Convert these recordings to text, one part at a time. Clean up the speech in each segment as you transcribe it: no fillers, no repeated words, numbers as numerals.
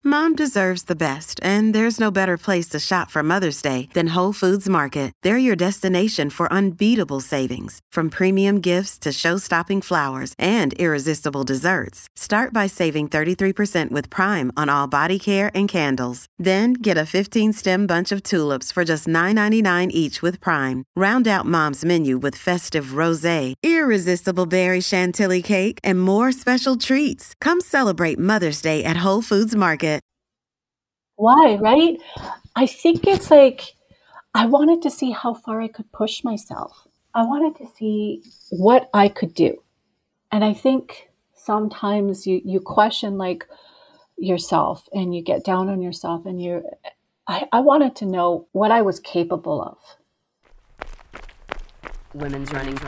Mom deserves the best, and there's no better place to shop for Mother's Day than Whole Foods Market. They're your destination for unbeatable savings, from premium gifts to show-stopping flowers and irresistible desserts. Start by saving 33% with Prime on all body care and candles. Then get a 15-stem bunch of tulips for just $9.99 each with Prime. Round out Mom's menu with festive rosé, irresistible berry chantilly cake, and more special treats. Come celebrate Mother's Day at Whole Foods Market. Why, right? I think it's like I wanted to see how far I could push myself. I wanted to see what I could do. And I think sometimes you question like yourself and you get down on yourself and I wanted to know what I was capable of. Women's running.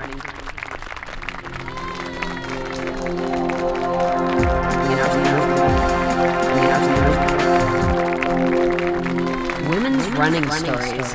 Women's running stories.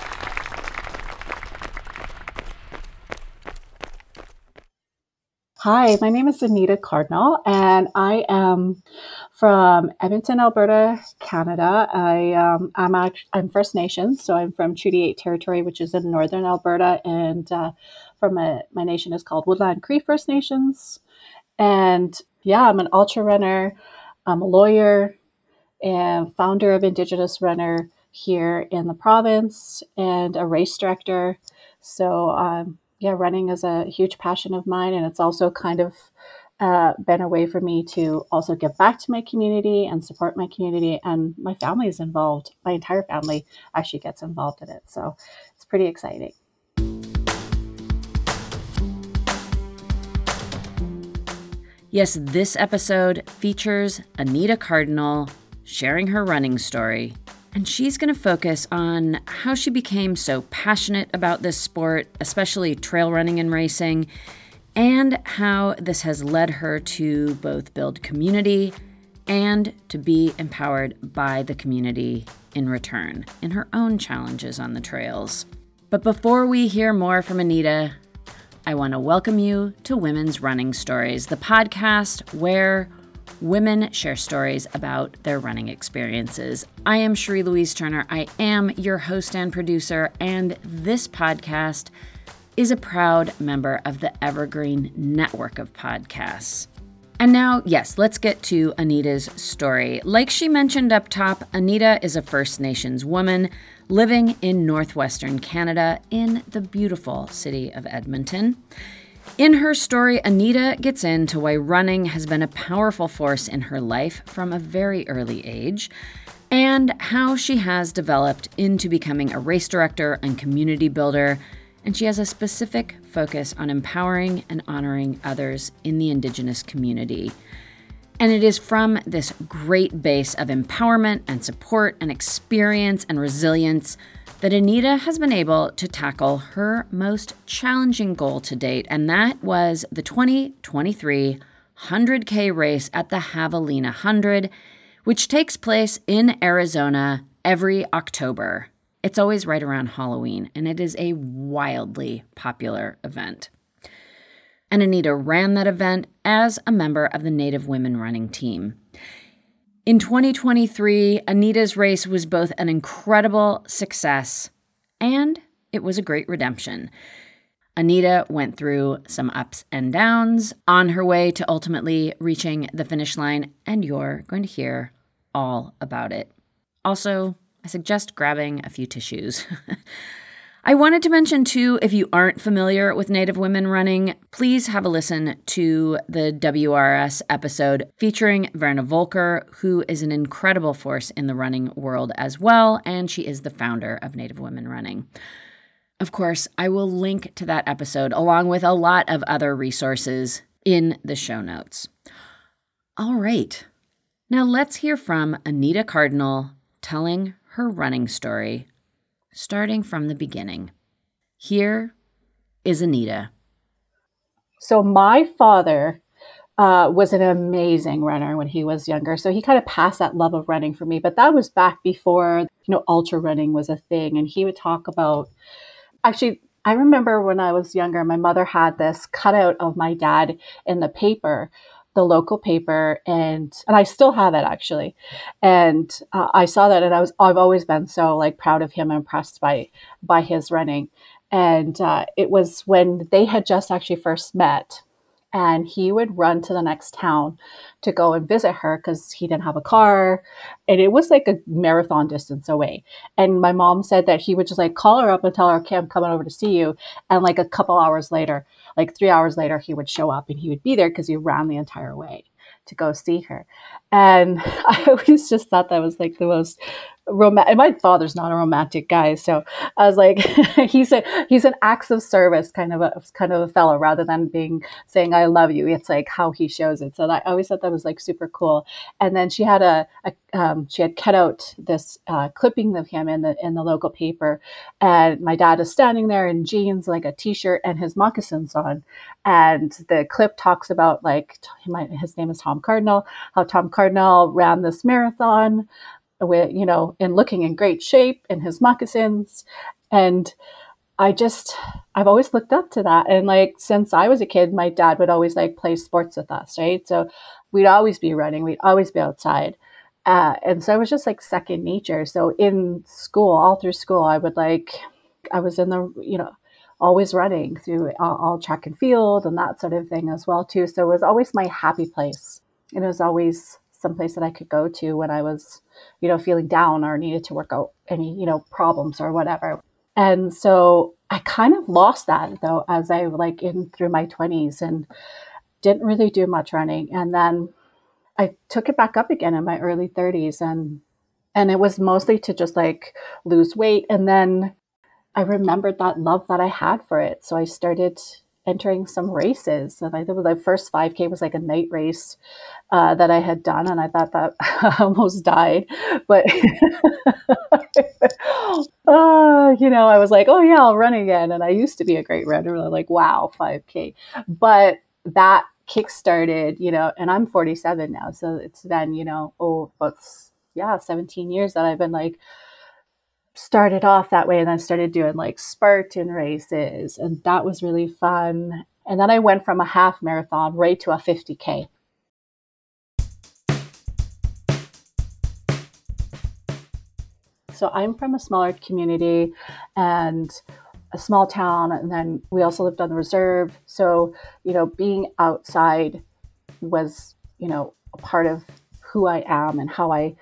Hi, my name is Anita Cardinal, and I am from Edmonton, Alberta, Canada. I'm First Nations, so I'm from Treaty 8 territory, which is in northern Alberta, and my nation is called Woodland Cree First Nations. And yeah, I'm an ultra runner. I'm a lawyer and founder of Indigenous Runner here in the province and a race director. So running is a huge passion of mine, and it's also kind of been a way for me to also give back to my community and support my community, and my family is involved. My entire family actually gets involved in it, so it's pretty exciting. Yes, this episode features Anita Cardinal sharing her running story. And she's going to focus on how she became so passionate about this sport, especially trail running and racing, and how this has led her to both build community and to be empowered by the community in return in her own challenges on the trails. But before we hear more from Anita, I want to welcome you to Women's Running Stories, the podcast where women share stories about their running experiences. I am Cherie Louise Turner. I am your host and producer, and this podcast is a proud member of the Evergreen Network of podcasts. And now, yes, let's get to Anita's story. Like she mentioned up top, Anita is a First Nations woman living in northwestern Canada in the beautiful city of Edmonton. In her story, Anita gets into why running has been a powerful force in her life from a very early age, and how she has developed into becoming a race director and community builder, and she has a specific focus on empowering and honoring others in the Indigenous community. And it is from this great base of empowerment and support and experience and resilience that Anita has been able to tackle her most challenging goal to date, and that was the 2023 100K race at the Javelina 100, which takes place in Arizona every October. It's always right around Halloween, and it is a wildly popular event. And Anita ran that event as a member of the Native Women running team. In 2023, Anita's race was both an incredible success and it was a great redemption. Anita went through some ups and downs on her way to ultimately reaching the finish line, and you're going to hear all about it. Also, I suggest grabbing a few tissues. I wanted to mention, too, if you aren't familiar with Native women running, please have a listen to the WRS episode featuring Verna Volker, who is an incredible force in the running world as well, and she is the founder of Native Women Running. Of course, I will link to that episode along with a lot of other resources in the show notes. All right, now let's hear from Anita Cardinal telling her running story, starting from the beginning. Here is Anita. So my father was an amazing runner when he was younger. So he kind of passed that love of running for me. But that was back before, ultra running was a thing. And he would talk about, actually, I remember when I was younger, my mother had this cutout of my dad in the paper the local paper, and I still have it actually. And I saw that, and I've always been so like proud of him, and impressed by his running. And it was when they had just actually first met, and he would run to the next town to go and visit her because he didn't have a car, and it was like a marathon distance away. And my mom said that he would just like call her up and tell her, okay, I'm coming over to see you. And like a couple hours later, like 3 hours later, he would show up and he would be there because he ran the entire way to go see her. And I always just thought that was like the most romantic. My father's not a romantic guy, so I was like, he's an acts of service kind of a fellow, rather than saying I love you. It's like how he shows it. So I always thought that was like super cool. And then she had she had cut out this clipping of him in the local paper, and my dad is standing there in jeans, like a t-shirt, and his moccasins on. And the clip talks about like his name is Tom Cardinal, how Tom Cardinal ran this marathon with, in looking in great shape in his moccasins. And I've always looked up to that. And like, since I was a kid, my dad would always like play sports with us, right? So we'd always be running, we'd always be outside. And so it was just like second nature. So in school, all through school, I was in the, always running through all track and field and that sort of thing as well too. So it was always my happy place. And it was always someplace that I could go to when I was, feeling down or needed to work out any, problems or whatever. And so I kind of lost that though, as I like in through my 20s, and didn't really do much running. And then I took it back up again in my early 30s, and it was mostly to just like lose weight. And then I remembered that love that I had for it. So I started entering some races. And I think the first 5K was like a night race that I had done. And I thought that I almost died. But, I was like, oh yeah, I'll run again. And I used to be a great runner. Like, wow, 5K. But that kickstarted, and I'm 47 now. So it's been, about 17 years that I've been like, started off that way, and then started doing like Spartan races, and that was really fun. And then I went from a half marathon right to a 50K. So I'm from a smaller community and a small town, and then we also lived on the reserve. So, being outside was, a part of who I am and how I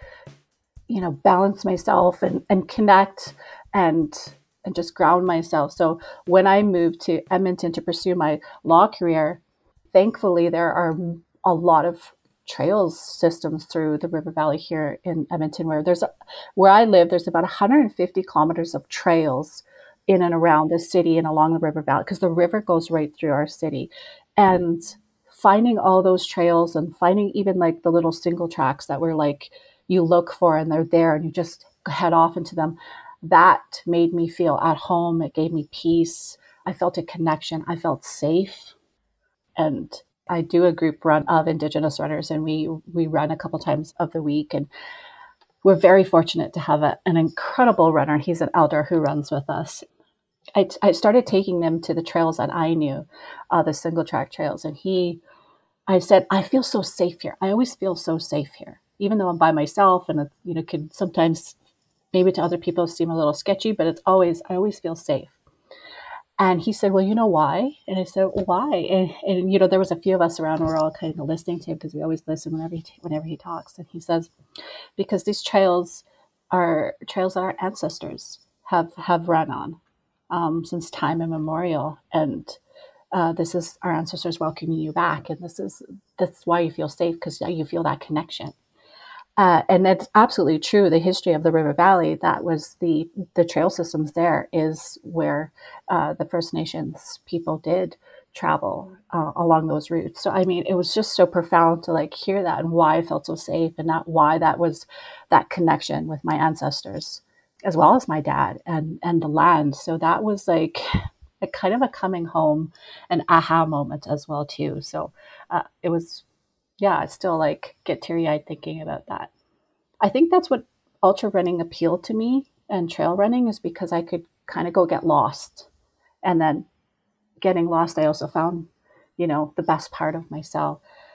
balance myself and connect and just ground myself. So when I moved to Edmonton to pursue my law career, thankfully there are a lot of trails systems through the River Valley here in Edmonton, where I live, there's about 150 kilometers of trails in and around the city and along the River Valley, because the river goes right through our city. And finding all those trails, and finding even like the little single tracks that were like, you look for and they're there and you just head off into them, that made me feel at home. It gave me peace. I felt a connection. I felt safe. And I do a group run of Indigenous runners, and we run a couple times of the week. And we're very fortunate to have an incredible runner. He's an elder who runs with us. I started taking them to the trails that I knew, the single track trails. And I said, I feel so safe here. I always feel so safe here, even though I'm by myself, and it could sometimes maybe to other people seem a little sketchy, but I always feel safe. And he said, well, you know why? And I said, why? And there was a few of us around, and we're all kind of listening to him, because we always listen whenever he talks. And he says, because these trails are trails that our ancestors have run on since time immemorial. And this is our ancestors welcoming you back. And that's why you feel safe, because you feel that connection. And that's absolutely true. The history of the River Valley, that was the trail systems there is where the First Nations people did travel along those routes. So, I mean, it was just so profound to like hear that, and why I felt so safe, and not why that was that connection with my ancestors, as well as my dad and the land. So that was like a kind of a coming home, an aha moment as well too. So it was, I still like get teary-eyed thinking about that. I think that's what ultra running appealed to me, and trail running, is because I could kind of go get lost. And then getting lost, I also found, the best part of myself.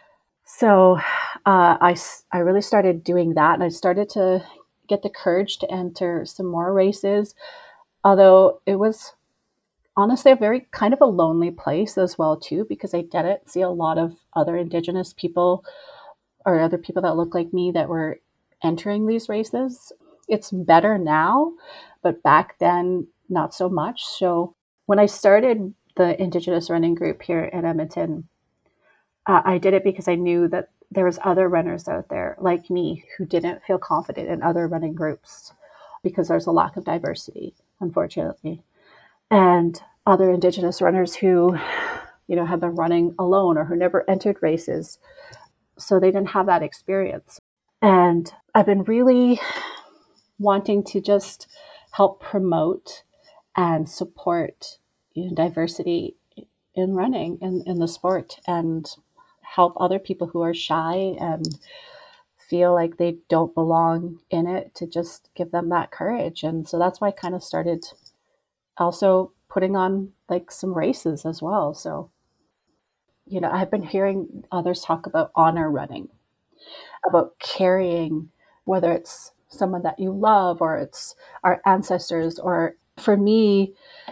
So I really started doing that, and I started to get the courage to enter some more races, although it was honestly a very kind of a lonely place as well too, because I didn't see a lot of other Indigenous people or other people that look like me that were entering these races. It's better now, but back then, not so much. So when I started the Indigenous running group here in Edmonton, I did it because I knew that there was other runners out there like me who didn't feel confident in other running groups because there's a lack of diversity, unfortunately. And other Indigenous runners who, have been running alone or who never entered races. So they didn't have that experience. And I've been really wanting to just help promote and support diversity in running in the sport, and help other people who are shy and feel like they don't belong in it, to just give them that courage. And so that's why I kind of started also putting on like some races as well. So, I've been hearing others talk about honor running, about carrying, whether it's someone that you love or it's our ancestors, or for me,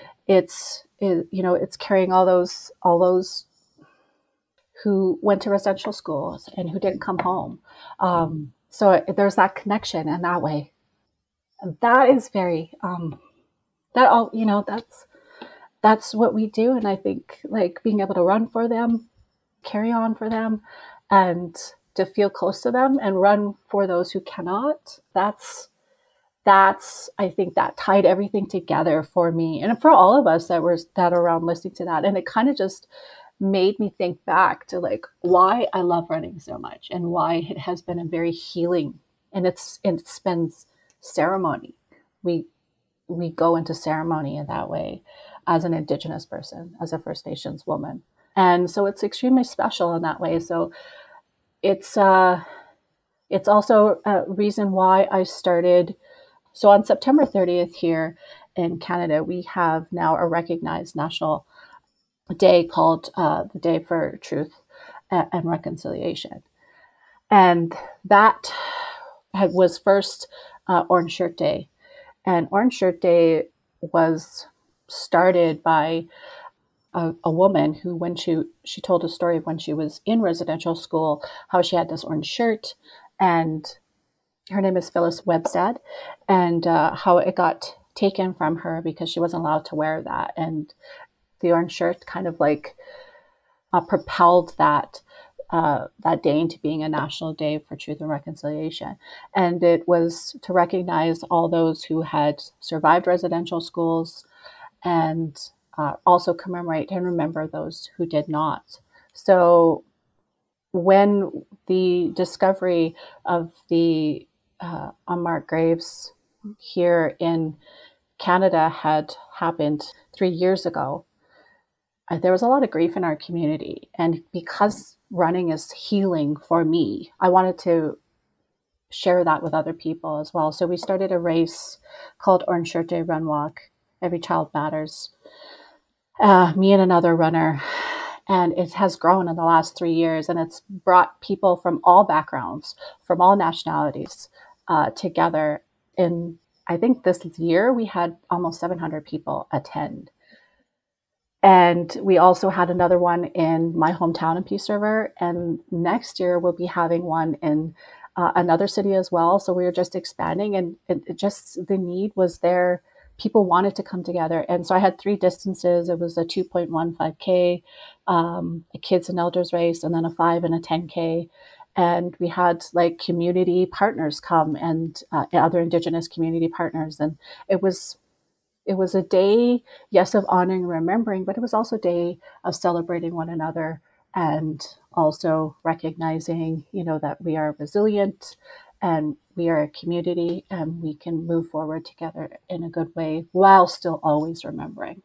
it's carrying all those who went to residential schools and who didn't come home. So there's that connection in that way. And that is very, that all, that's what we do. And I think like being able to run for them, carry on for them, and to feel close to them and run for those who cannot, that's I think that tied everything together for me and for all of us that are around listening to that. And it kind of just made me think back to like why I love running so much and why it has been a very healing, and it's been ceremony. We go into ceremony in that way as an Indigenous person, as a First Nations woman. And so it's extremely special in that way. So it's also a reason why I started. So on September 30th here in Canada, we have now a recognized national day called the Day for Truth and Reconciliation. And that was first Orange Shirt Day. And Orange Shirt Day was started by a woman who, when she told a story of when she was in residential school, how she had this orange shirt, and her name is Phyllis Webstad, and how it got taken from her because she wasn't allowed to wear that. And the orange shirt kind of like propelled that day into being a national day for truth and reconciliation. And it was to recognize all those who had survived residential schools, and also commemorate and remember those who did not. So when the discovery of the unmarked graves here in Canada had happened 3 years ago, there was a lot of grief in our community. And because running is healing for me, I wanted to share that with other people as well. So we started a race called Orange Shirt Day Run Walk, Every Child Matters. Me and another runner. And it has grown in the last 3 years, and it's brought people from all backgrounds, from all nationalities together. In, I think this year, we had almost 700 people attend. And we also had another one in my hometown in Peace River. And next year, we'll be having one in another city as well. So we were just expanding, and it just, the need was there. People wanted to come together. And so I had 3 distances. It was a 2.15K, a kids and elders race, and then a 5 and a 10K. And we had like community partners come, and other Indigenous community partners. And it was a day, yes, of honoring and remembering, but it was also a day of celebrating one another, and also recognizing, that we are resilient and we are a community, and we can move forward together in a good way while still always remembering.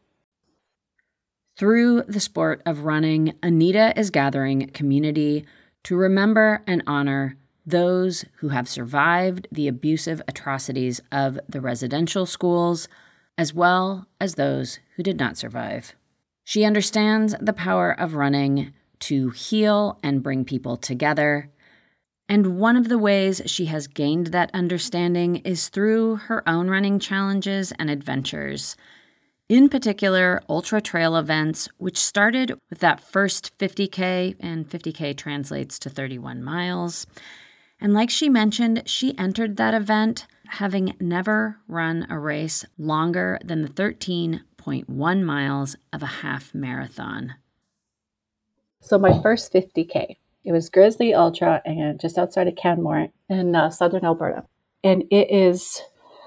Through the sport of running, Anita is gathering community to remember and honor those who have survived the abusive atrocities of the residential schools, as well as those who did not survive. She understands the power of running to heal and bring people together. And one of the ways she has gained that understanding is through her own running challenges and adventures. In particular, ultra trail events, which started with that first 50K, and 50K translates to 31 miles. And like she mentioned, she entered that event having never run a race longer than the 13.1 miles of a half marathon. So my first 50K, it was Grizzly Ultra and just outside of Canmore in southern Alberta. And it's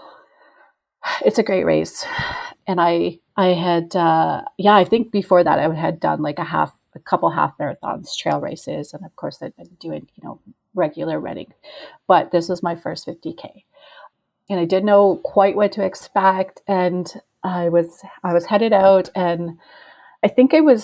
a great race. And I had, I think before that I had done like a couple half marathons, trail races. And of course I'd been doing, regular running, but this was my first 50K. And I didn't know quite what to expect. And I was headed out, and I think when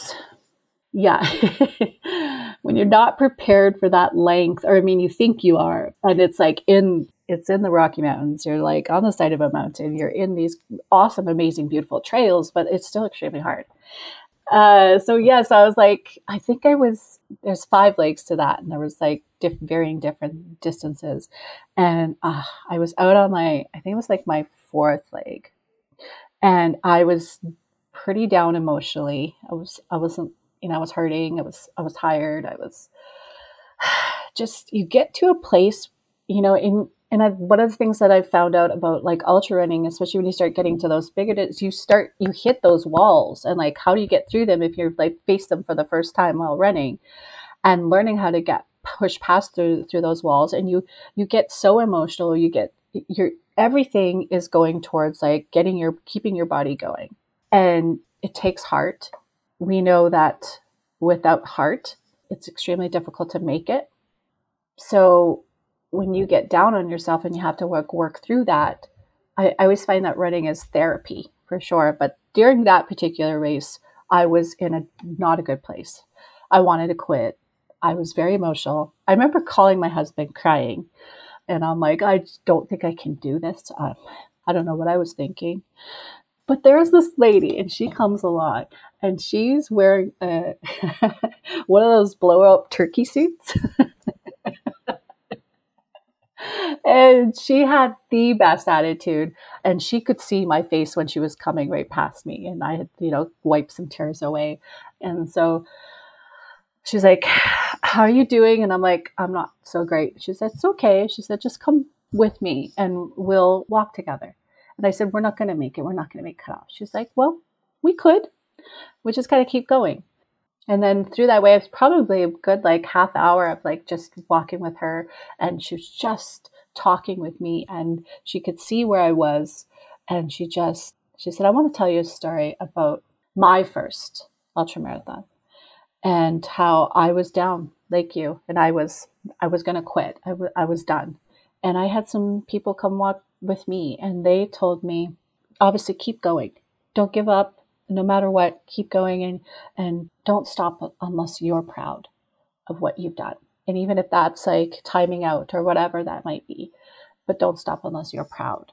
you're not prepared for that length, or you think you are, and it's like it's in the Rocky Mountains. You're like on the side of a mountain. You're in these awesome, amazing, beautiful trails, but it's still extremely hard. So I was like, I think there's 5 legs to that. And there was like varying different distances. And I was out on I think it was like my 4th leg. And I was pretty down emotionally. I was hurting. I was tired. I was just, you get to a place, one of the things that I've found out about like ultra running, especially when you start getting to those bigger, you hit those walls, and like, how do you get through them if you're like face them for the first time while running, and learning how to push past through those walls. And you get so emotional, everything is going towards like keeping your body going. And it takes heart. We know that without heart, it's extremely difficult to make it. So when you get down on yourself and you have to work through that, I always find that running is therapy for sure. But during that particular race, I was in not a good place. I wanted to quit. I was very emotional. I remember calling my husband crying, and I'm like, I don't think I can do this. I don't know what I was thinking. But there's this lady, and she comes along, and she's wearing one of those blow-up turkey suits. And she had the best attitude, and she could see my face when she was coming right past me, and I had, wiped some tears away. And so she's like, how are you doing? And I'm like, I'm not so great. She said, it's okay. She said, just come with me and we'll walk together. And I said, we're not going to make it. We're not going to make cutoff. She's like, well, we could. We just got to keep going. And then through that way, it's probably a good like half hour of like just walking with her. And she was just talking with me, and she could see where I was. And she said, I want to tell you a story about my first ultramarathon and how I was down like you. And I was going to quit. I was done. And I had some people come walk with me, and they told me, obviously, keep going. Don't give up. No matter what, keep going, and don't stop unless you're proud of what you've done. And even if that's like timing out or whatever that might be, but don't stop unless you're proud.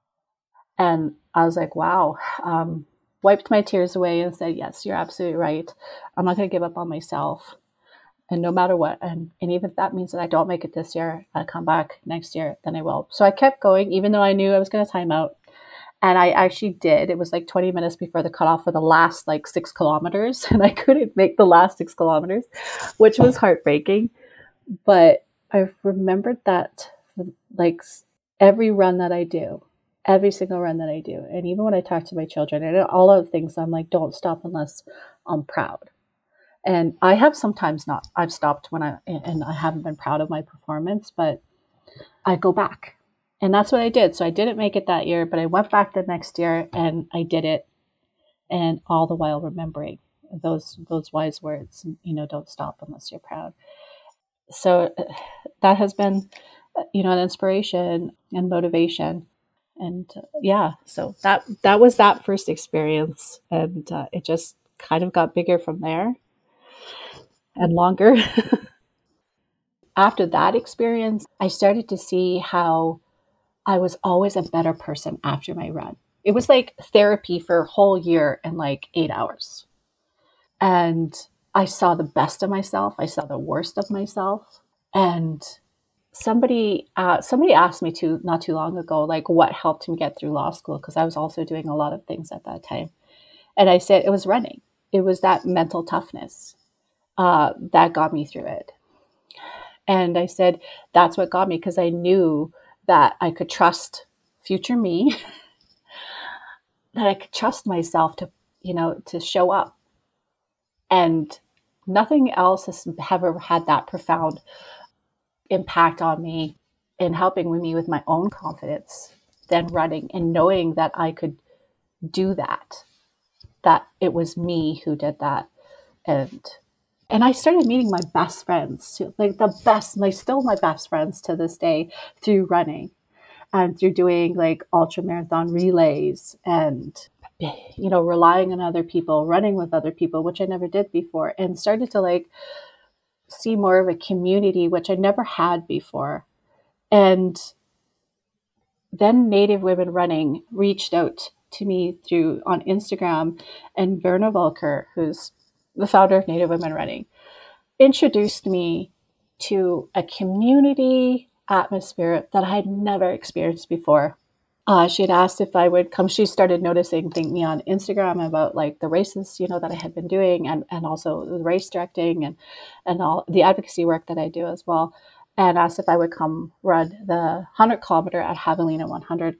And I was like, wow, wiped my tears away and said, yes, you're absolutely right. I'm not going to give up on myself. And no matter what, and even if that means that I don't make it this year, I come back next year, then I will. So I kept going, even though I knew I was going to time out. And I actually did. It was like 20 minutes before the cutoff for the last like 6 kilometers. And I couldn't make the last 6 kilometers, which was heartbreaking. But I remembered that like every run that I do, every single run that I do, and even when I talk to my children and all of the things, I'm like, don't stop unless I'm proud. And I have sometimes not. I've stopped when I haven't been proud of my performance, but I go back. And that's what I did. So I didn't make it that year, but I went back the next year and I did it. And all the while remembering those wise words, don't stop unless you're proud. So that has been, an inspiration and motivation. And so that was that first experience. And it just kind of got bigger from there and longer. After that experience, I started to see how I was always a better person after my run. It was like therapy for a whole year in like 8 hours. And I saw the best of myself. I saw the worst of myself. And somebody asked me not too long ago, like, what helped me get through law school, because I was also doing a lot of things at that time. And I said it was running. It was that mental toughness that got me through it. And I said that's what got me, because I knew that I could trust future me, that I could trust myself to, to show up. And nothing else has ever had that profound impact on me in helping me with my own confidence than running, and knowing that I could do that it was me who did that. And I started meeting my best friends too, like still my best friends to this day, through running and through doing like ultra marathon relays and, relying on other people, running with other people, which I never did before, and started to like see more of a community, which I never had before. And then Native Women Running reached out to me on Instagram, and Verna Volker, who's the founder of Native Women Running, introduced me to a community atmosphere that I had never experienced before. She had asked if I would come. She started noticing me on Instagram about like the races, that I had been doing, and also the race directing and all the advocacy work that I do as well. And asked if I would come run the 100-kilometer at Javelina 100,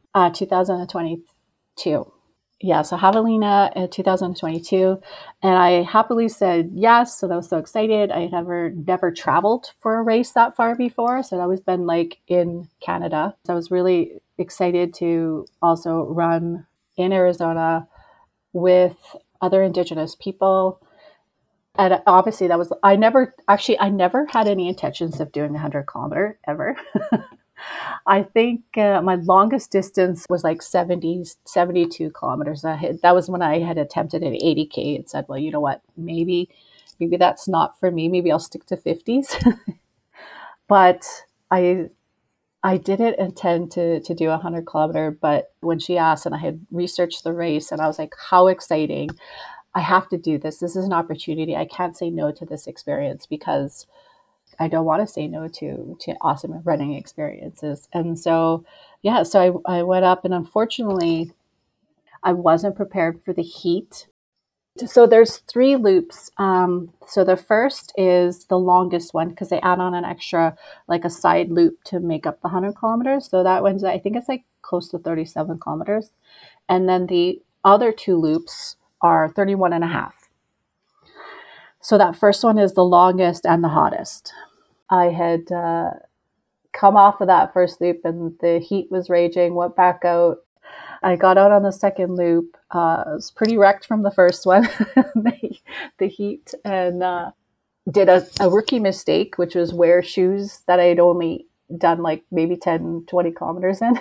2022. Yeah, so Javelina in 2022, and I happily said yes. So I was so excited. I had never traveled for a race that far before, so I'd always been like in Canada. So I was really excited to also run in Arizona with other Indigenous people. And obviously I never had any intentions of doing 100-kilometer ever. I think my longest distance was like 72 kilometers. That was when I had attempted an 80K and said, well, you know what, maybe that's not for me. Maybe I'll stick to 50s. But I didn't intend to do 100-kilometer. But when she asked, and I had researched the race, and I was like, how exciting. I have to do this. This is an opportunity. I can't say no to this experience, because I don't want to say no to awesome running experiences. And so, so I went up, and unfortunately, I wasn't prepared for the heat. So there's 3 loops. So the first is the longest one, because they add on an extra, like a side loop to make up the 100 kilometers. So that one's, I think it's like close to 37 kilometers. And then the other 2 loops are 31 and a half. So that first one is the longest and the hottest. I had come off of that first loop, and the heat was raging, went back out. I got out on the second loop. I was pretty wrecked from the first one, the heat, and did a rookie mistake, which was wear shoes that I had only done like maybe 10, 20 kilometers in.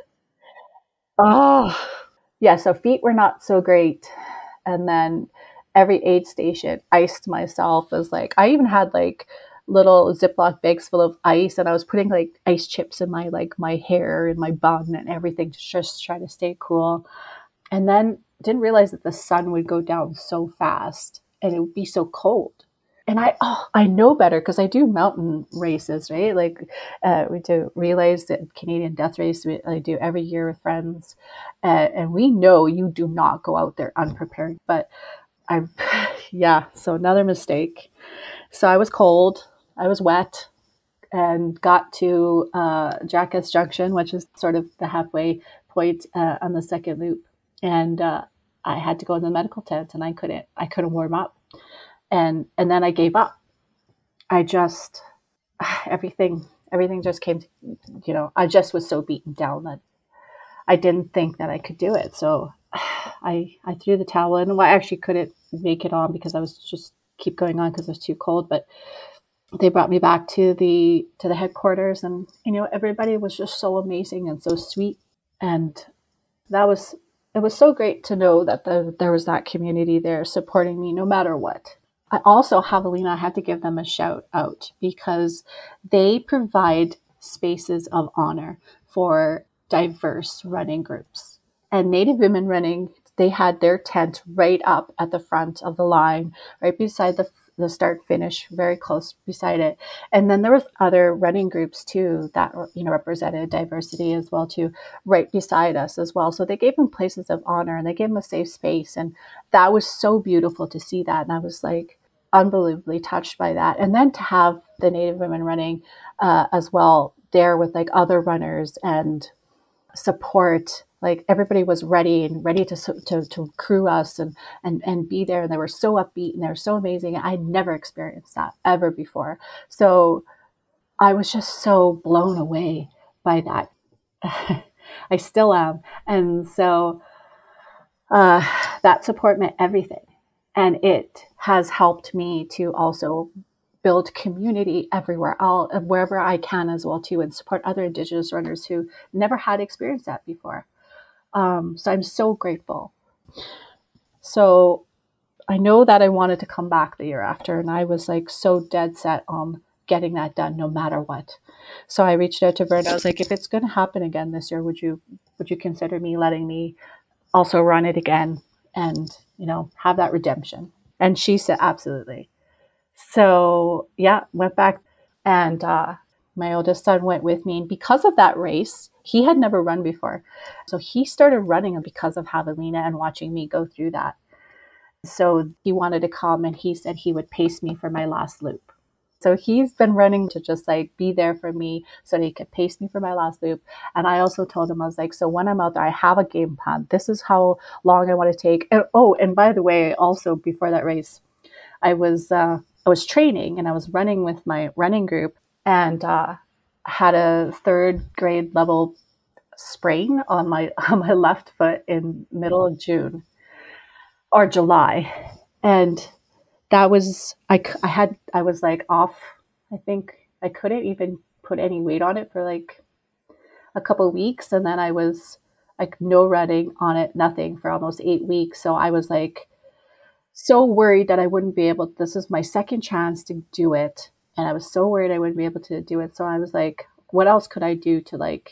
Yeah, so feet were not so great. And then every aid station, iced myself. As like, I even had like little Ziploc bags full of ice, and I was putting like ice chips in my hair and my bun and everything to just try to stay cool. And then didn't realize that the sun would go down so fast and it would be so cold. And I know better, because I do mountain races, right? Like we do relays, the Canadian Death Race. I do every year with friends, and we know you do not go out there unprepared. But so another mistake. So I was cold, I was wet, and got to Jackass Junction, which is sort of the halfway point on the second loop, and I had to go in the medical tent, and I couldn't warm up. And then I gave up. I just, everything just came to, I just was so beaten down that I didn't think that I could do it. So I threw the towel in. Well, I actually couldn't make it on, because I was just keep going on because it was too cold. But they brought me back to the headquarters, and, everybody was just so amazing and so sweet. And it was so great to know that there was that community there supporting me no matter what. I also, Javelina, I had to give them a shout out, because they provide spaces of honor for diverse running groups. And Native Women Running they had their tent right up at the front of the line, right beside the start finish, very close beside it. And then there was other running groups too that, represented diversity as well too, right beside us as well. So they gave them places of honor and they gave them a safe space. And that was so beautiful to see that. And I was like unbelievably touched by that. And then to have the Native women running as well there with like other runners and support, like everybody was ready to crew us and be there, and they were so upbeat and they were so amazing. I'd never experienced that ever before, so I was just so blown away by that. I still am. And so that support meant everything, and it has helped me to also build community everywhere, wherever I can as well too, and support other Indigenous runners who never had experienced that before. So I'm so grateful. So I know that I wanted to come back the year after, and I was like so dead set on getting that done no matter what. So I reached out to Verna. I was like, if it's going to happen again this year, would you consider me letting me also run it again and, have that redemption? And she said, absolutely. So yeah, went back, and my oldest son went with me. And because of that race, he had never run before. So he started running because of Javelina and watching me go through that. So he wanted to come, and he said he would pace me for my last loop. So he's been running to just like be there for me so that he could pace me for my last loop. And I also told him, I was like, so when I'm out there, I have a game plan. This is how long I want to take. And by the way, also before that race, I was training and I was running with my running group, and had a 3rd grade level sprain on my left foot in middle of June or July. And that was, I was like off. I think I couldn't even put any weight on it for like a couple of weeks. And then I was like no running on it, nothing for almost 8 weeks. So I was like so worried that I wouldn't be able, this is my second chance to do it. And I was so worried I wouldn't be able to do it. So I was like, what else could I do to like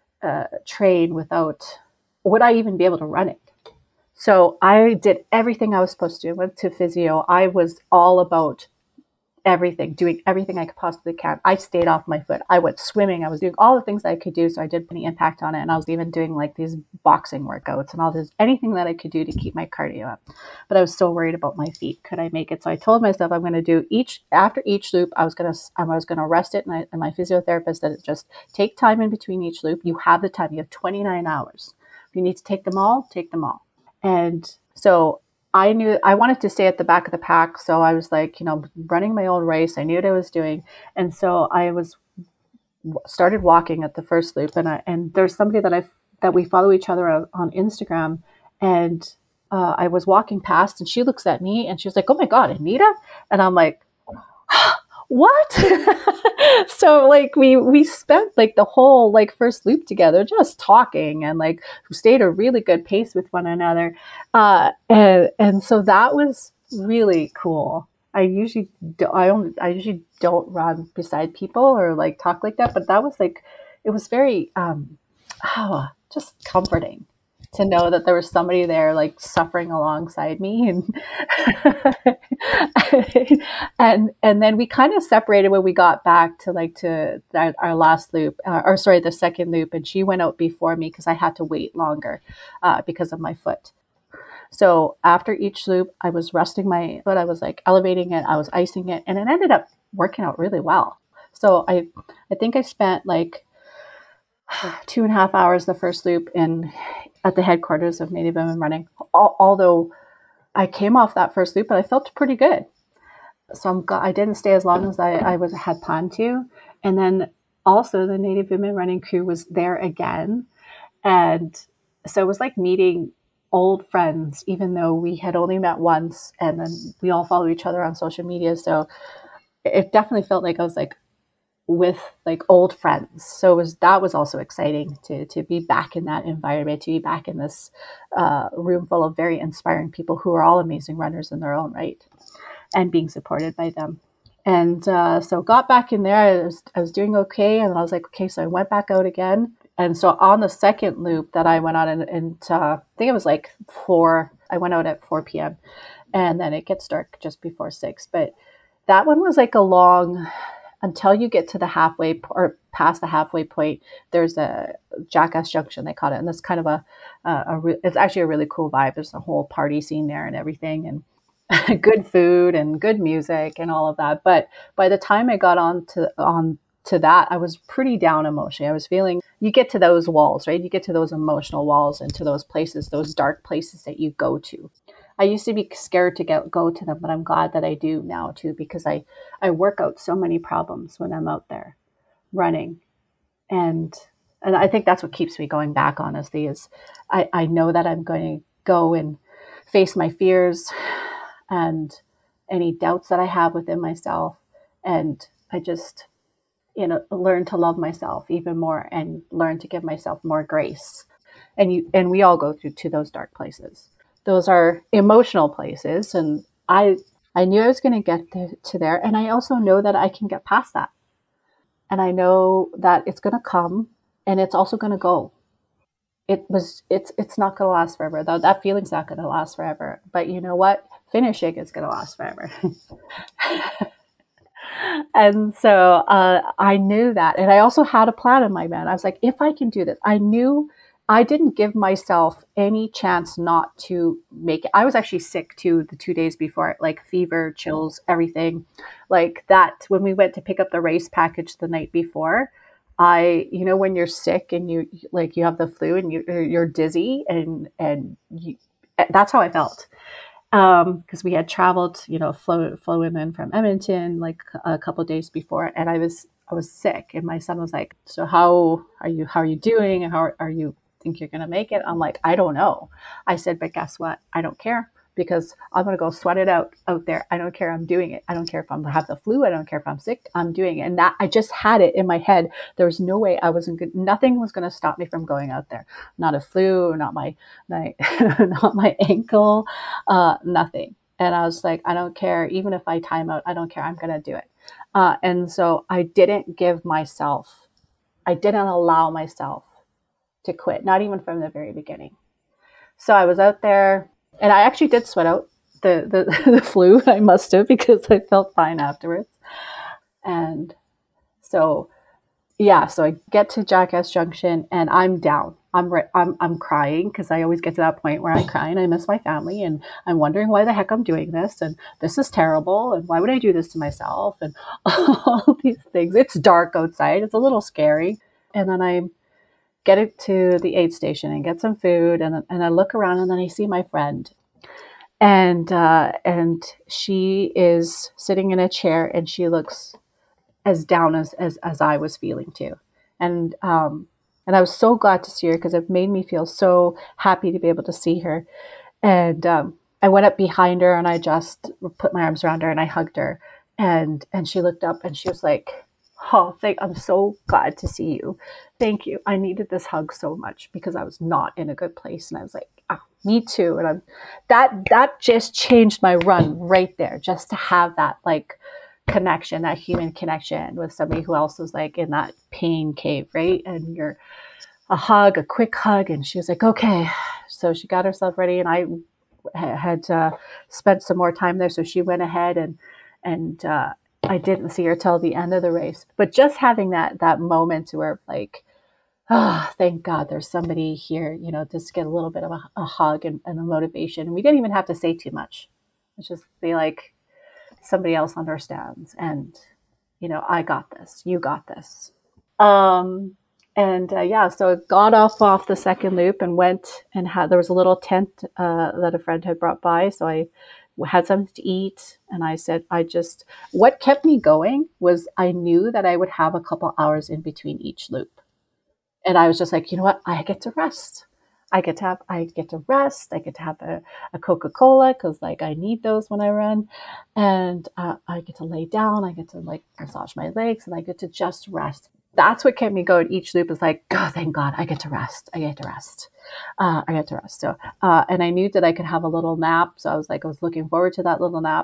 train without, would I even be able to run it? So I did everything I was supposed to do. Went to physio. I was all about everything, doing everything I could possibly can. I stayed off my foot. I went swimming. I was doing all the things that I could do. So I did put any impact on it. And I was even doing like these boxing workouts and all this, anything that I could do to keep my cardio up. But I was so worried about my feet. Could I make it? So I told myself I'm going to do after each loop, I was going to rest it. And my physiotherapist said, just take time in between each loop. You have the time. You have 29 hours. If you need to take them all, take them all. And so I knew I wanted to stay at the back of the pack. So I was like, running my own race. I knew what I was doing. And so I started walking at the first loop. And there's somebody that we follow each other on Instagram. And I was walking past, and she looks at me and she was like, oh my God, Anita. And I'm like, what? So like we spent like the whole like first loop together just talking, and like stayed a really good pace with one another, and so that was really cool. I usually don't run beside people or like talk like that, but that was like, it was very just comforting to know that there was somebody there like suffering alongside me. And then we kind of separated when we got back to our last loop, the second loop, and she went out before me because I had to wait longer because of my foot. So after each loop, I was resting my foot, I was like elevating it, I was icing it, and it ended up working out really well. So I think I spent like 2.5 hours the first loop at the headquarters of Native Women Running. Although I came off that first loop, but I felt pretty good. So I didn't stay as long as I had planned to. And then also the Native Women Running crew was there again. And so it was like meeting old friends, even though we had only met once, and then we all follow each other on social media. So it definitely felt like I was like with like old friends. So that was also exciting to be back in that environment, to be back in this room full of very inspiring people who are all amazing runners in their own right, and being supported by them. And so got back in there. I was doing okay, and I was like, okay, so I went back out again. And so on the second loop that I went on, and I think it was like 4, I went out at 4 p.m. and then it gets dark just before 6. But that one was like a long, until you get to the halfway or past the halfway point, there's a Jackass Junction, they call it. And it's kind of it's actually a really cool vibe. There's a whole party scene there and everything, and good food and good music and all of that. But by the time I got on to that, I was pretty down emotionally. I was feeling, you get to those walls, right? You get to those emotional walls and to those places, those dark places that you go to. I used to be scared to go to them, but I'm glad that I do now too, because I work out so many problems when I'm out there running. And I think that's what keeps me going back, honestly, is I know that I'm going to go and face my fears and any doubts that I have within myself. And I just, learn to love myself even more and learn to give myself more grace. And we all go to those dark places. Those are emotional places. And I knew I was going to get to there. And I also know that I can get past that. And I know that it's going to come and it's also going to go. It's not going to last forever, though. That feeling's not going to last forever. But you know what? Finishing is going to last forever. And so I knew that. And I also had a plan in my mind. I was like, if I can do this, I knew I didn't give myself any chance not to make it. I was actually sick too the 2 days before, like fever, chills, everything like that. When we went to pick up the race package the night before, when you're sick and you have the flu and you're dizzy and that's how I felt. Because we had traveled, flown in from Edmonton like a couple of days before, and I was sick, and my son was like, "So how are you doing? And how are you think you're gonna make it?" I'm like, "I don't know." I said, "But guess what? I don't care, because I'm gonna go sweat it out there. I don't care. I'm doing it. I don't care if I have the flu. I don't care if I'm sick. I'm doing it." And that, I just had it in my head. There was no way nothing was gonna stop me from going out there. Not a flu, not my not my ankle, nothing. And I was like, I don't care. Even if I time out, I don't care. I'm gonna do it. And so I didn't allow myself to quit, not even from the very beginning. So I was out there. And I actually did sweat out the flu. I must have, because I felt fine afterwards. And so, so I get to Jackass Junction and I'm down. I'm crying, because I always get to that point where I cry and I miss my family and I'm wondering why the heck I'm doing this, and this is terrible, and why would I do this to myself, and all these things. It's dark outside. It's a little scary. And then I get it to the aid station and get some food, and I look around and then I see my friend, and she is sitting in a chair and she looks as down as I was feeling too, and I was so glad to see her, because it made me feel so happy to be able to see her. And I went up behind her and I just put my arms around her and I hugged her, and she looked up and she was like, "Oh, I'm so glad to see you. Thank you. I needed this hug so much, because I was not in a good place." And I was like, "Oh, me too." And that just changed my run right there, just to have that like connection, that human connection with somebody who else was like in that pain cave, right? And you're a quick hug. And she was like, "Okay." So she got herself ready, and I had spent some more time there. So she went ahead, and I didn't see her till the end of the race. But just having that moment where like, oh, thank God there's somebody here, just get a little bit of a hug and a motivation. And we didn't even have to say too much. It's just be like, somebody else understands, and I got this, you got this. So I got off the second loop and went and there was a little tent that a friend had brought by, so I had something to eat, and I said, what kept me going was I knew that I would have a couple hours in between each loop, and I was just like, you know what, I get to rest. I get to rest. I get to have a Coca-Cola, because like I need those when I run, and I get to lay down. I get to like massage my legs, and I get to just rest. That's what kept me going. Each loop is like, oh, thank God, I get to rest. I get to rest. So, and I knew that I could have a little nap. So I was looking forward to that little nap.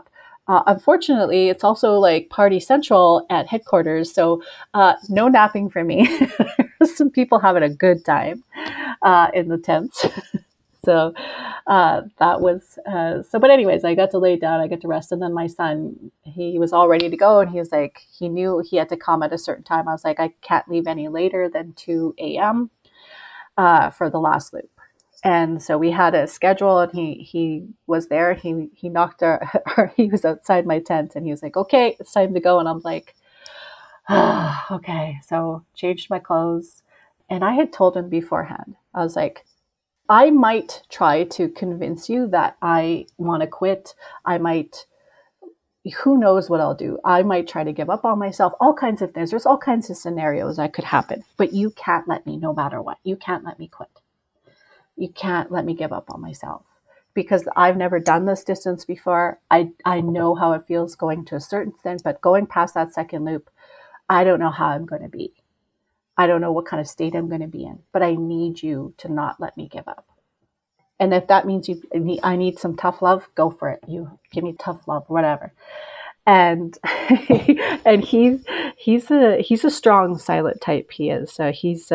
Unfortunately, it's also like party central at headquarters, so no napping for me. Some people having a good time in the tents. So that was but anyways, I got to lay down, I got to rest, and then my son, he was all ready to go, and he was like, he knew he had to come at a certain time. I was like, I can't leave any later than 2 a.m. For the last loop. And so we had a schedule, and he was there. He knocked he was outside my tent, and he was like, okay, it's time to go. And I'm like, oh, okay. So changed my clothes, and I had told him beforehand, I was like, I might try to convince you that I want to quit. I might, who knows what I'll do. I might try to give up on myself, all kinds of things. There's all kinds of scenarios that could happen, but you can't let me, no matter what. You can't let me quit. You can't let me give up on myself, because I've never done this distance before. I know how it feels going to a certain extent, but going past that second loop, I don't know how I'm going to be. I don't know what kind of state I'm going to be in, but I need you to not let me give up. And if that means I need some tough love, go for it. You give me tough love, whatever. And and he's a strong, silent type. He is. He's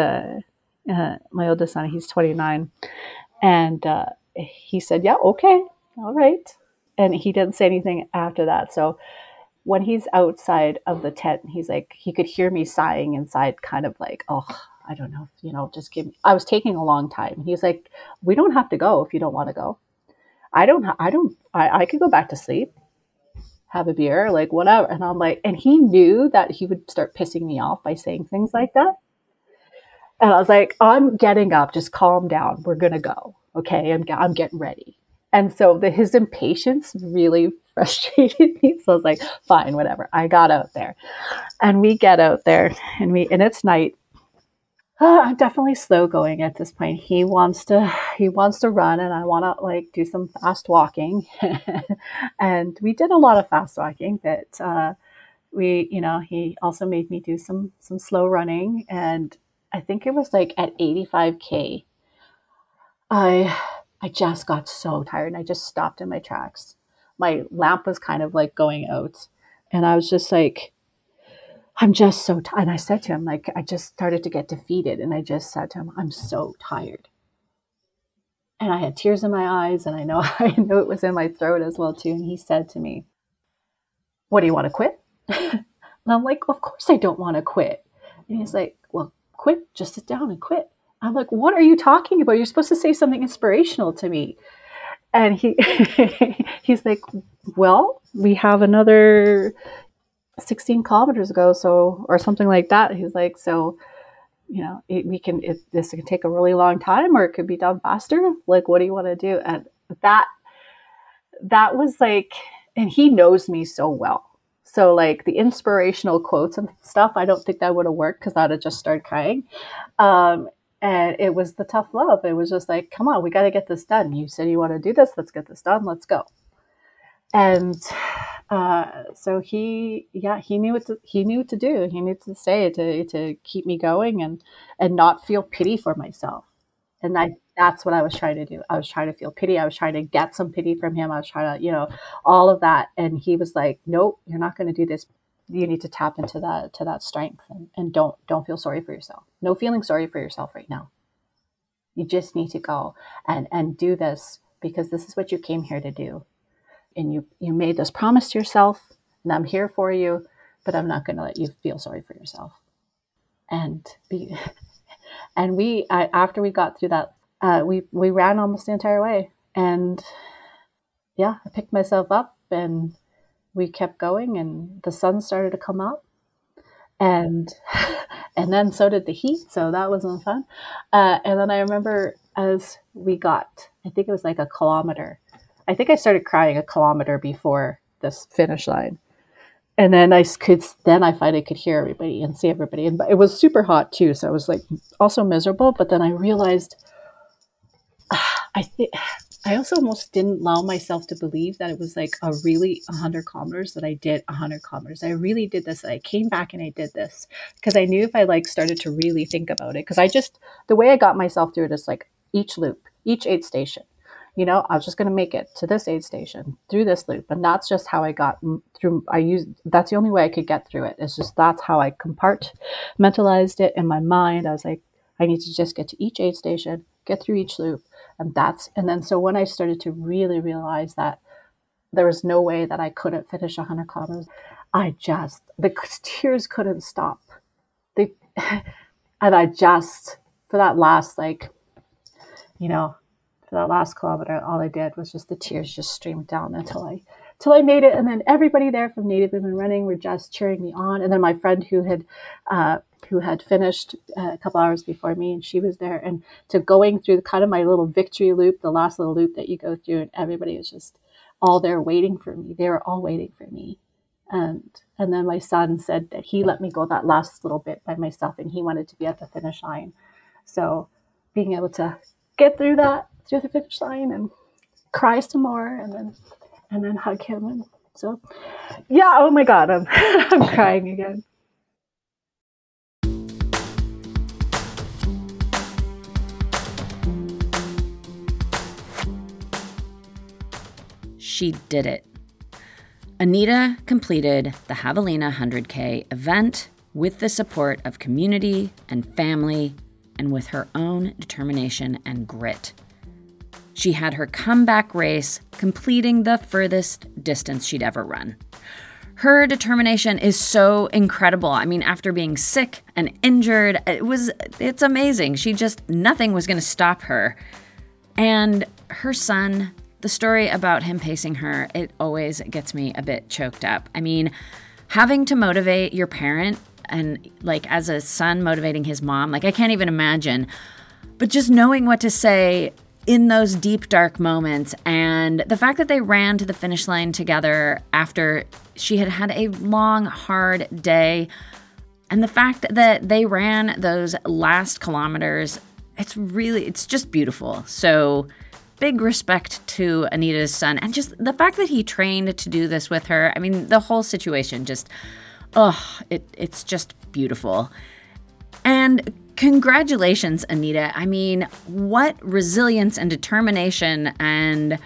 my oldest son. He's 29, and he said, "Yeah, okay, all right." And he didn't say anything after that. So when he's outside of the tent, he's like, he could hear me sighing inside, kind of like, oh, I don't know, just give me. I was taking a long time. He's like, we don't have to go if you don't want to go. I could go back to sleep, have a beer, like whatever. And I'm like, and he knew that he would start pissing me off by saying things like that. And I was like, I'm getting up, just calm down. We're going to go. Okay. I'm getting ready. And so his impatience really frustrated me. So I was like, fine, whatever. I got out there, and we get out there, and it's night. I'm definitely slow going at this point. He wants to run, and I want to like do some fast walking. And we did a lot of fast walking, but he also made me do some slow running. And I think it was like at 85K, I just got so tired, and I just stopped in my tracks. My lamp was kind of like going out, and I was just like, I'm just so tired. And I said to him, like, I just started to get defeated. And I just said to him, I'm so tired. And I had tears in my eyes, and I know it was in my throat as well too. And he said to me, what, do you want to quit? And I'm like, of course I don't want to quit. And he's like, well, quit, just sit down and quit. I'm like, what are you talking about? You're supposed to say something inspirational to me. And he's like, well, we have another 16 kilometers ago, or something like that. He's like, so, this can take a really long time, or it could be done faster. Like, what do you want to do? And that was like, and he knows me so well. So like the inspirational quotes and stuff, I don't think that would have worked, because I'd have just started crying. And it was the tough love. It was just like, come on, we got to get this done. You said you want to do this. Let's get this done. Let's go. And so he knew what to do. He knew to say to keep me going, and not feel pity for myself. And that's what I was trying to do. I was trying to feel pity. I was trying to get some pity from him. I was trying to, all of that. And he was like, nope, you're not going to do this. You need to tap into that strength, and don't feel sorry for yourself. No feeling sorry for yourself right now. You just need to go and do this, because this is what you came here to do. And you made this promise to yourself, and I'm here for you, but I'm not going to let you feel sorry for yourself. And after we got through that, we ran almost the entire way. And yeah, I picked myself up, and we kept going, and the sun started to come up, and then so did the heat. So that wasn't fun. And then I remember as we got, I think it was like a kilometer. I think I started crying a kilometer before this finish line. And then I finally could hear everybody and see everybody. And it was super hot too. So it was like also miserable. But then I realized, I also almost didn't allow myself to believe that it was like a really 100 kilometers that I did 100 kilometers. I really did this. I came back and I did this, because I knew if I like started to really think about it, because the way I got myself through it is like each loop, each aid station, I was just going to make it to this aid station through this loop. And that's just how I got through. That's the only way I could get through it. It's just, that's how I compartmentalized it in my mind. I was like, I need to just get to each aid station, get through each loop. And then, so when I started to really realize that there was no way that I couldn't finish 100 kilometers, the tears couldn't stop. And I just, for that last, for that last kilometer, all I did was just the tears just streamed down until I made it. And then everybody there from Native Women Running were just cheering me on. And then my friend who had finished a couple hours before me, and she was there, and to going through kind of my little victory loop, the last little loop that you go through, and everybody was just all there waiting for me. They were all waiting for me. And then my son said that he let me go that last little bit by myself, and he wanted to be at the finish line. So being able to get through the finish line and cry some more, and then hug him. And so, yeah, oh my God, I'm I'm crying again. She did it. Anita completed the Javelina 100K event with the support of community and family, and with her own determination and grit. She had her comeback race, completing the furthest distance she'd ever run. Her determination is so incredible. I mean, after being sick and injured, it's amazing. Nothing was going to stop her. And her son, the story about him pacing her, it always gets me a bit choked up. I mean, having to motivate your parent, and as a son motivating his mom, I can't even imagine. But just knowing what to say in those deep, dark moments, and the fact that they ran to the finish line together after she had had a long, hard day, and the fact that they ran those last kilometers, it's just beautiful. So big respect to Anita's son, and just the fact that he trained to do this with her. I mean, the whole situation it's just beautiful. And congratulations, Anita. I mean, what resilience and determination, and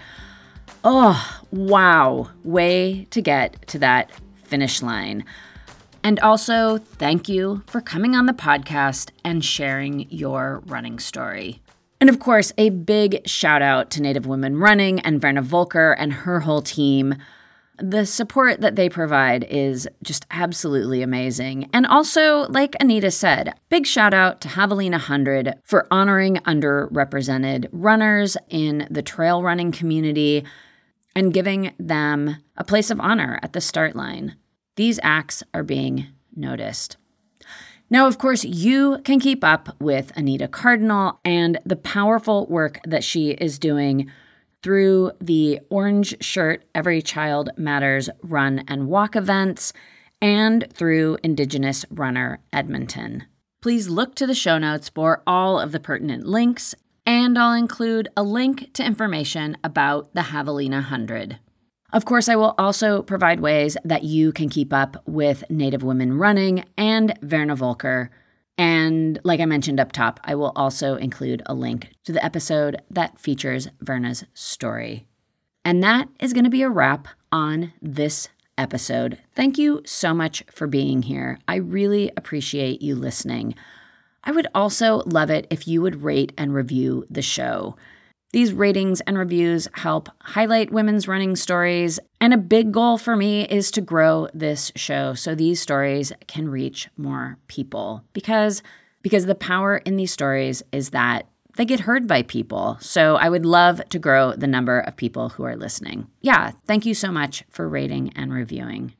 wow, way to get to that finish line. And also, thank you for coming on the podcast and sharing your running story. And of course, a big shout out to Native Women Running and Verna Volker and her whole team. The support that they provide is just absolutely amazing. And also, like Anita said, big shout out to Javelina 100 for honoring underrepresented runners in the trail running community and giving them a place of honor at the start line. These acts are being noticed. Now, of course, you can keep up with Anita Cardinal and the powerful work that she is doing through the Orange Shirt Every Child Matters run and walk events, and through Indigenous Runner Edmonton. Please look to the show notes for all of the pertinent links, and I'll include a link to information about the Javelina 100. Of course, I will also provide ways that you can keep up with Native Women Running and Verna Volker. And like I mentioned up top, I will also include a link to the episode that features Verna's story. And that is going to be a wrap on this episode. Thank you so much for being here. I really appreciate you listening. I would also love it if you would rate and review the show. These ratings and reviews help highlight women's running stories, and a big goal for me is to grow this show so these stories can reach more people. Because the power in these stories is that they get heard by people. So I would love to grow the number of people who are listening. Yeah, thank you so much for rating and reviewing.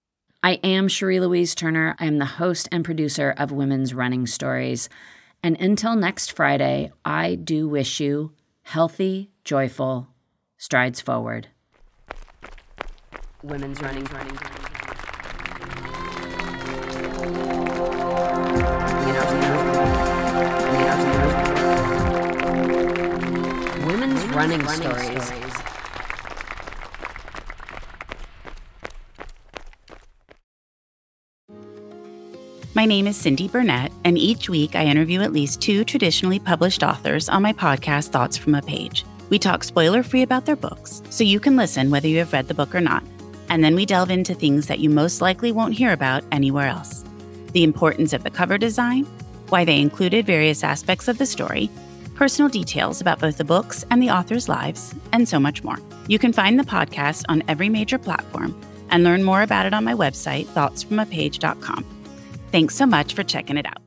I am Cherie Louise Turner. I am the host and producer of Women's Running Stories. And until next Friday, I do wish you healthy, joyful strides forward. Women's Running. Women's Running Stories. My name is Cindy Burnett, and each week I interview at least 2 traditionally published authors on my podcast, Thoughts from a Page. We talk spoiler-free about their books, so you can listen whether you have read the book or not. And then we delve into things that you most likely won't hear about anywhere else. The importance of the cover design, why they included various aspects of the story, personal details about both the books and the authors' lives, and so much more. You can find the podcast on every major platform and learn more about it on my website, thoughtsfromapage.com. Thanks so much for checking it out.